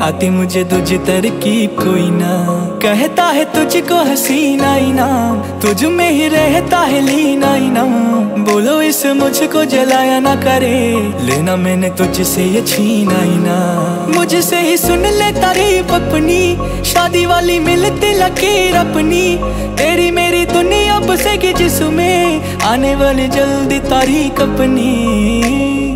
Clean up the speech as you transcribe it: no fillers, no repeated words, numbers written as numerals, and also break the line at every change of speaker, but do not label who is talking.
आती मुझे तुझ तरकीब कोई ना, कहता है तुझको हसीना इनाम, तुझ में ही रहता है लीना इनाम। बोलो इस मुझको जलाया ना करे, लेना मैंने तुझसे ये छीना ही ना। मुझसे ही सुन ले तारीफ अपनी, शादी वाली मिलती लकीर अपनी। तेरी मेरी दुनिया बसेगी जिसमें, आने वाली जल्दी तारीख अपनी।